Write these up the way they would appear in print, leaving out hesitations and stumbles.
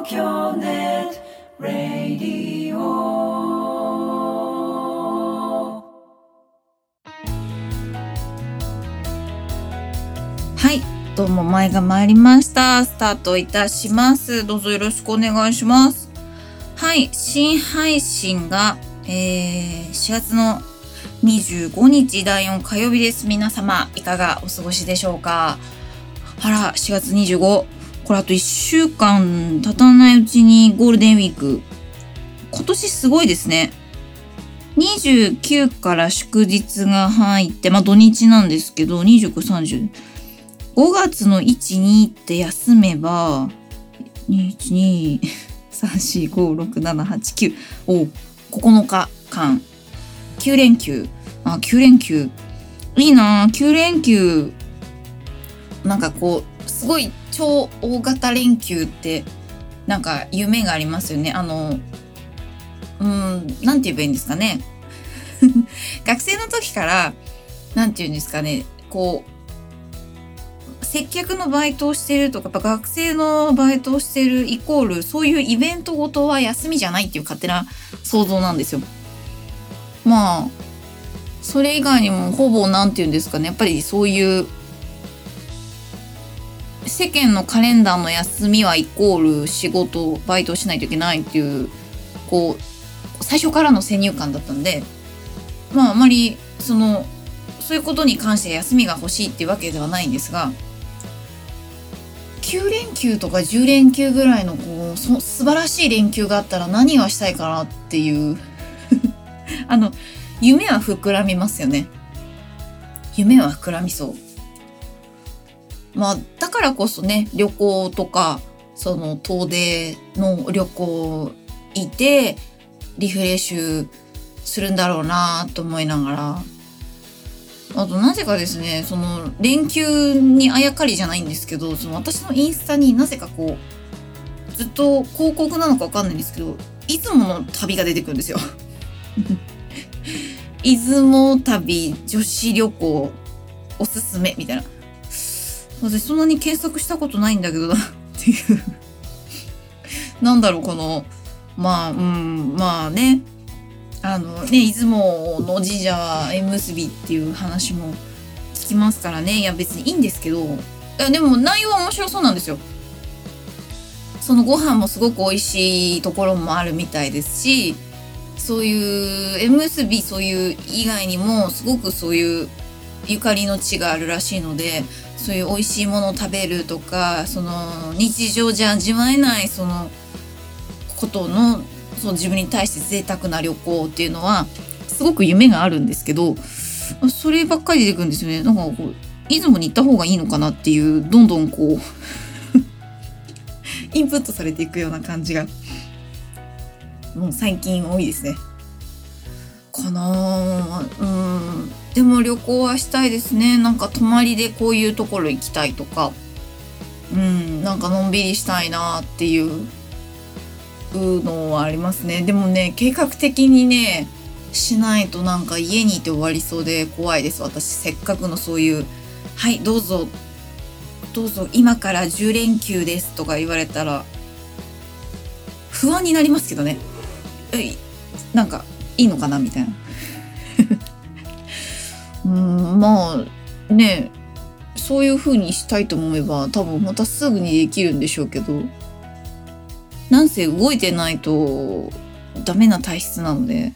京ネットラディオ。はい、どうも前が参りました。スタートいたします。どうぞよろしくお願いします。はい、新配信が、4月の25日第4火曜日です。皆様いかがお過ごしでしょうか。あら、4月25、これあと1週間経たないうちにゴールデンウィーク。今年すごいですね。29から祝日が入って、土日なんですけど、29、30、5月の1、2って休めば、1、2、3、4、5、6、7、8、9、9日間、9連休。9連休。いいなぁ、9連休。なんかこう、すごい超大型連休って、なんか夢がありますよね。なんて言えばいいんですかね。学生の時から、なんて言うんですかね、こう、接客のバイトをしてるとか、やっぱ学生のバイトをしてるイコール、そういうイベントごとは休みじゃないっていう勝手な想像なんですよ。それ以外にもほぼなんて言うんですかね、やっぱりそういう世間のカレンダーの休みはイコール仕事、バイトをしないといけないっていう、こう、最初からの先入観だったんで、あまりそういうことに関して休みが欲しいっていうわけではないんですが、9連休とか10連休ぐらいの素晴らしい連休があったら何がしたいかなっていう夢は膨らみますよね。夢は膨らみそう。だからこそね、旅行とか遠出の旅行行ってリフレッシュするんだろうなと思いながら、あとなぜかですね、連休にあやかりじゃないんですけど、私のインスタになぜかずっと広告なのかわかんないんですけど、出雲の旅が出てくるんですよ。出雲旅女子旅行おすすめみたいな。私そんなに検索したことないんだけどなっていうなんだろう、出雲の神社は縁結びっていう話も聞きますからね。いや別にいいんですけど、でも内容は面白そうなんですよ。ご飯もすごく美味しいところもあるみたいですし、そういう縁結び、そういう以外にもすごくそういうゆかりの地があるらしいので、そういう美味しいものを食べるとか、日常じゃ味わえないことの自分に対して贅沢な旅行っていうのはすごく夢があるんですけど、そればっかり出てくるんですよね。なんか出雲に行った方がいいのかなっていう、どんどんインプットされていくような感じがもう最近多いですね。でも旅行はしたいですね。なんか泊まりでこういうところ行きたいとか、なんかのんびりしたいなっていうのはありますね。でもね、計画的にねしないとなんか家にいて終わりそうで怖いです。私せっかくのそういう、はいどうぞ今から10連休ですとか言われたら不安になりますけどね。なんかいいのかなみたいな。そういう風にしたいと思えば多分またすぐにできるんでしょうけど、なんせ動いてないとダメな体質なので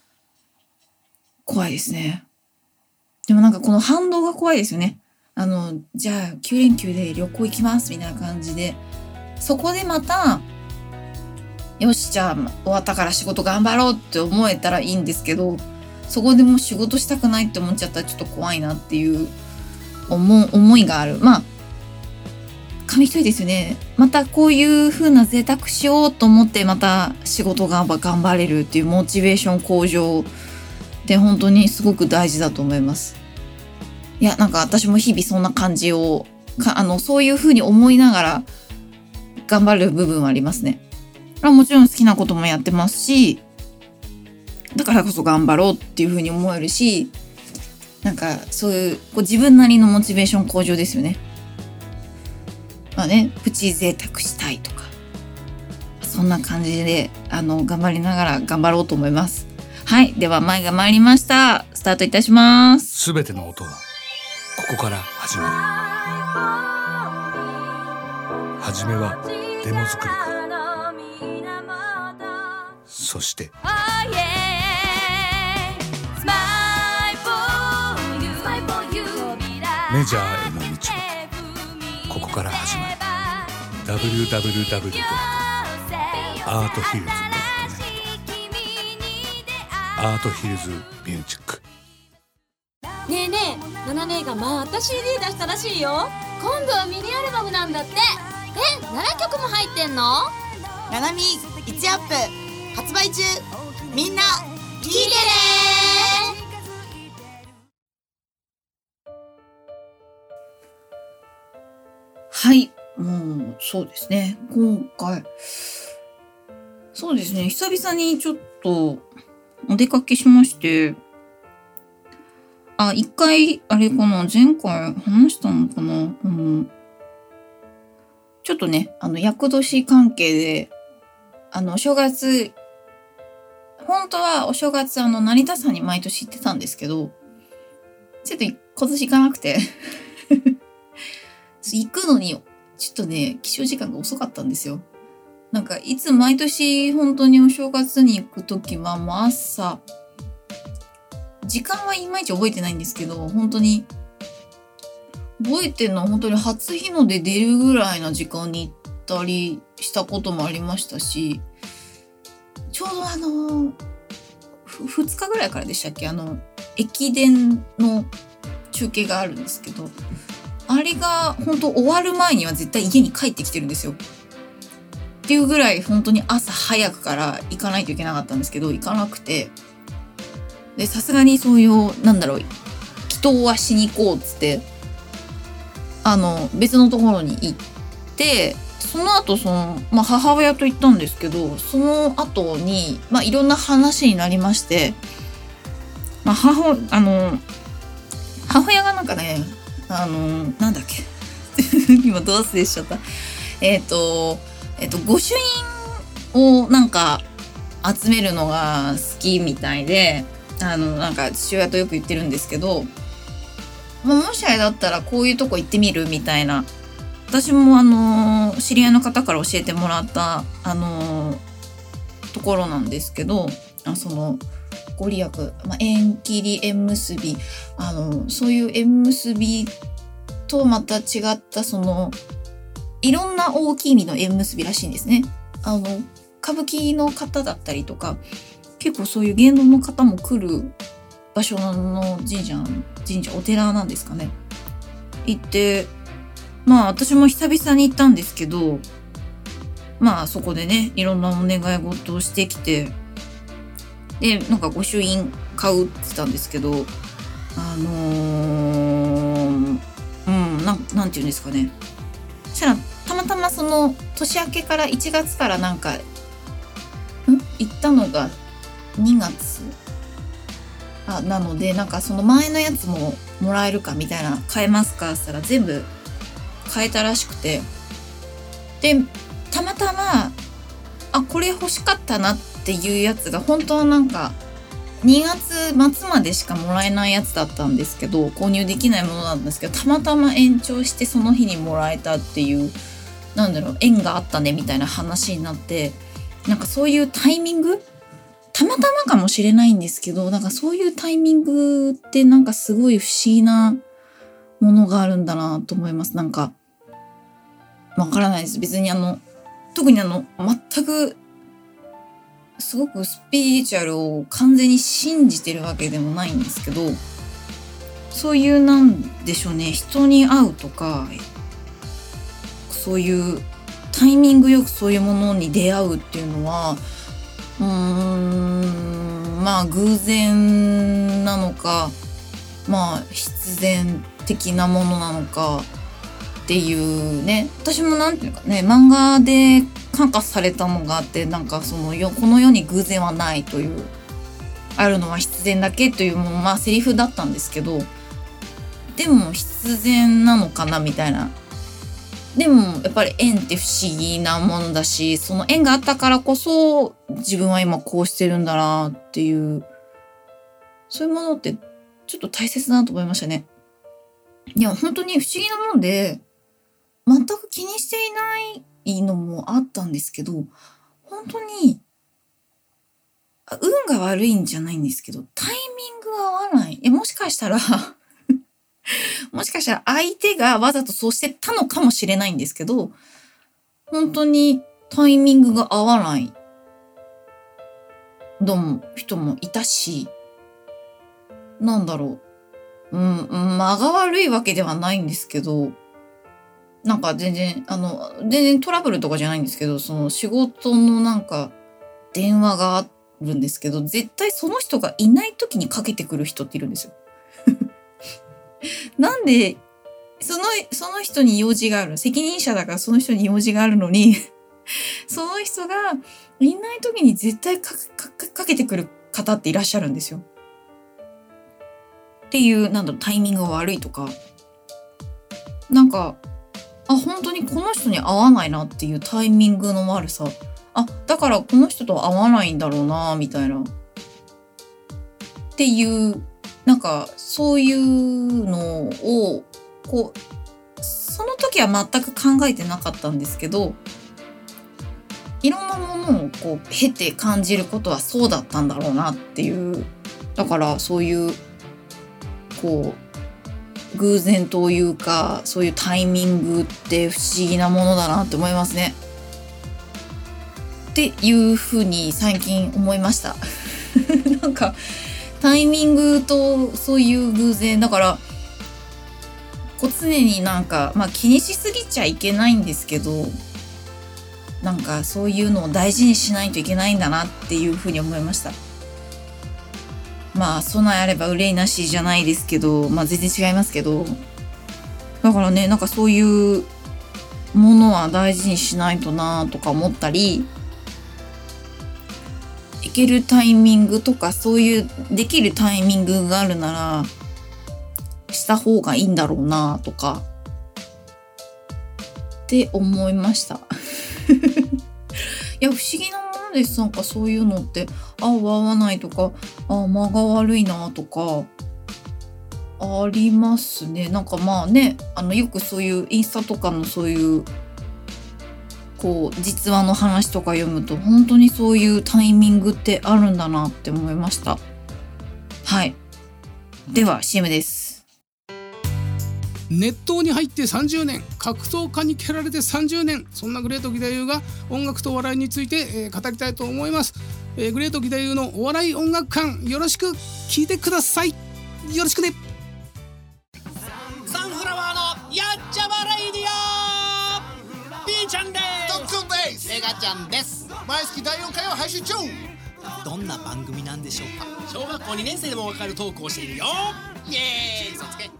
怖いですね。でもなんかこの反動が怖いですよね。じゃあ9連休で旅行行きますみたいな感じで、そこでまたよしじゃあ終わったから仕事頑張ろうって思えたらいいんですけど、そこでもう仕事したくないって思っちゃったらちょっと怖いなっていう思いがある。紙一重ですよね。またこういう風な贅沢しようと思ってまた仕事頑張れるっていうモチベーション向上って本当にすごく大事だと思います。いや、なんか私も日々そんな感じをそういう風に思いながら頑張る部分はありますね。もちろん好きなこともやってますし、だからこそ頑張ろうっていう風に思えるし、なんかそういう自分なりのモチベーション向上ですよね。プチ贅沢したいとか、 そんな感じで頑張りながら頑張ろうと思います。はい、では前が参りました。スタートいたします。 すべての音はここから始まる。初めはデモ作りから、そしてメジャーへの道はここから始まる。 www.arthhills.net アートヒルズミュージック。 ねえねえ、ナナ姉がまた CD 出したらしいよ。今度はミニアルバムなんだって。7曲も入ってんの？ ナナミ1アップ発売中。みんな聞いてね。 はい、もうそうですね、今回そうですね、久々にちょっとお出かけしまして、一回あれかな、前回話したのかな、ちょっとね、厄年関係でお正月、本当はお正月成田山に毎年行ってたんですけど、ちょっと今年行かなくて行くのにちょっとね、起床時間が遅かったんですよ。なんかいつ毎年本当にお正月に行くときはもう朝、時間はいまいち覚えてないんですけど、本当に覚えてるのは本当に初日の出出るぐらいの時間に行ったりしたこともありましたし、ちょうど2日ぐらいからでしたっけ、駅伝の中継があるんですけど、あれが本当終わる前には絶対家に帰ってきてるんですよ。っていうぐらい本当に朝早くから行かないといけなかったんですけど、行かなくて、でさすがにそういう祈祷はしに行こうっつって別のところに行って、その後母親と行ったんですけど、その後にいろんな話になりまして、母親がなんかね、なんだっけ今ど忘れしちゃった。御朱印をなんか集めるのが好きみたいで、なんか父親とよく言ってるんですけど、もしあれだったらこういうとこ行ってみるみたいな、私も知り合いの方から教えてもらったところなんですけど、ご利益、縁切り縁結び、そういう縁結びとまた違ったいろんな大きい意味の縁結びらしいんですね。歌舞伎の方だったりとか、結構そういう芸能の方も来る場所の神社、お寺なんですかね。行って、私も久々に行ったんですけど、そこでね、いろんなお願い事をしてきて、で、なんか御朱印買うって言ったんですけど、なんていうんですかね。そしたら、たまたま年明けから1月からなんか、行ったのが2月なので、なんかその前のやつももらえるかみたいな、買えますかって言ったら全部買えたらしくて、で、たまたま、これ欲しかったなっていうやつが本当はなんか2月末までしかもらえないやつだったんですけど、購入できないものなんですけど、たまたま延長してその日にもらえたっていう、縁があったねみたいな話になって、なんかそういうタイミング、たまたまかもしれないんですけど、なんかそういうタイミングってなんかすごい不思議なものがあるんだなと思います。なんかわからないです。別に特に全くすごくスピリチュアルを完全に信じてるわけでもないんですけど、そういうなんでしょうね、人に会うとか、そういうタイミングよくそういうものに出会うっていうのは、偶然なのか、必然的なものなのかっていうね。私もなんていうかね、漫画で感化されたのがあって、なんかこの世に偶然はないという、あるのは必然だけというセリフだったんですけど、でも必然なのかなみたいなでもやっぱり縁って不思議なものだし、その縁があったからこそ自分は今こうしてるんだなっていう、そういうものってちょっと大切だなと思いましたね。いや本当に不思議なもんで、全く気にしていないのもあったんですけど、本当に運が悪いんじゃないんですけど、タイミングが合わない。もしかしたらもしかしたら相手がわざとそうしてたのかもしれないんですけど、本当にタイミングが合わない人もいたし、なんだろう。間が悪いわけではないんですけど、なんか全然トラブルとかじゃないんですけど、その仕事のなんか電話があるんですけど、絶対その人がいない時にかけてくる人っているんですよ。なんで、その人に用事がある。責任者だからその人に用事があるのに、その人がいない時に絶対かけてくる方っていらっしゃるんですよ。っていう、タイミングが悪いとか、なんか、本当にこの人に合わないなっていうタイミングの悪さ。だからこの人と合わないんだろうな、みたいな。っていう、なんか、そういうのを、その時は全く考えてなかったんですけど、いろんなものを経て感じることはそうだったんだろうなっていう。だからそういう偶然というか、そういうタイミングって不思議なものだなって思いますね。っていうふうに最近思いました。なんかタイミングとそういう偶然だから、常に気にしすぎちゃいけないんですけど、そういうのを大事にしないといけないんだなっていうふうに思いました。備えあれば憂いなしじゃないですけど、全然違いますけど、だからね、そういうものは大事にしないとなとか思ったり、いけるタイミングとか、そういうできるタイミングがあるならした方がいいんだろうなとかって思いました。いや不思議なものです。そういうのって合わないとか、間が悪いなとかありますね。よくそういうインスタとかのそういう実話の話とか読むと、本当にそういうタイミングってあるんだなって思いました。はい。では CM です。 熱湯に入って30年、格闘家に蹴られて30年、そんなグレート義太夫が音楽とお笑いについて、語りたいと思います。グレート義太夫のお笑い音楽館、よろしく聞いてください。よろしくね。 サンフラワーのやっちゃまレイディオ、ピーちゃんです。 トッツンです。 エガちゃんです。 毎月第4回を配信中。 どんな番組なんでしょうか。小学校2年生でもわかるトークをしているよ。イエーイ、そつけ。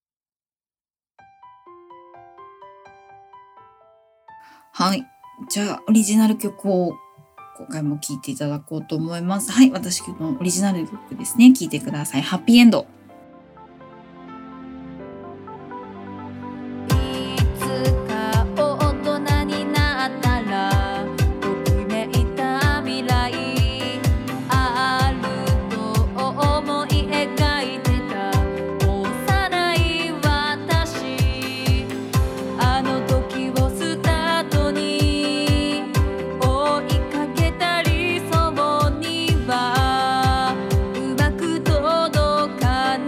はい。じゃあ、オリジナル曲を今回も聴いていただこうと思います。はい。私のオリジナル曲ですね。聴いてください。ハッピーエンド。 届か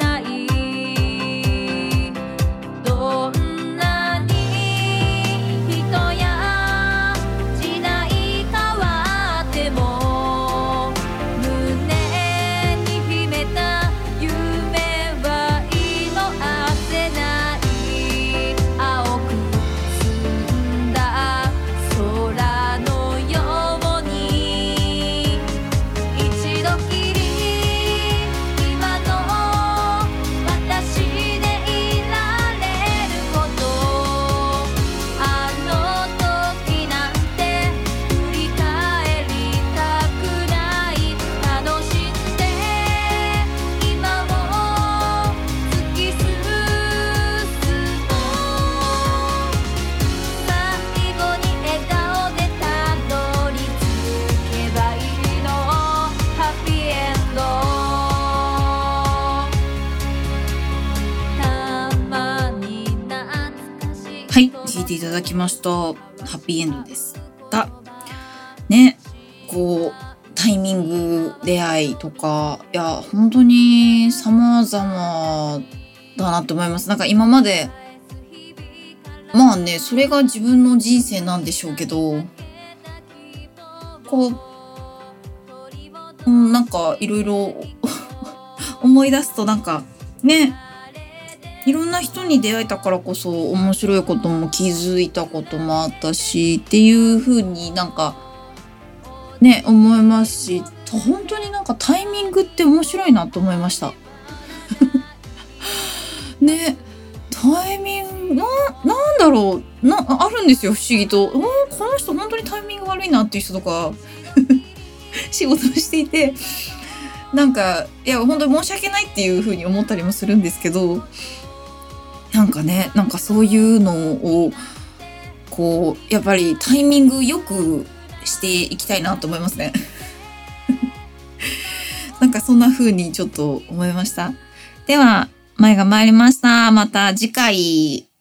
ていただきました。ハッピーエンドですがね、こうタイミング出会いとか、いや本当に様々だなと思います。なんか今までまあね、それが自分の人生なんでしょうけど、こう、なんかいろいろ思い出すとなんかね、いろんな人に出会えたからこそ面白いことも気づいたこともあったしっていう風になんかね思いますし、本当になんかタイミングって面白いなと思いましたね。タイミングなんだろうあるんですよ、不思議と。この人本当にタイミング悪いなっていう人とか仕事をしていて、なんかいや本当に申し訳ないっていう風に思ったりもするんですけど、なんかね、なんかそういうのをこうやっぱりタイミングよくしていきたいなと思いますねなんかそんな風にちょっと思いました。では前が参りました。また次回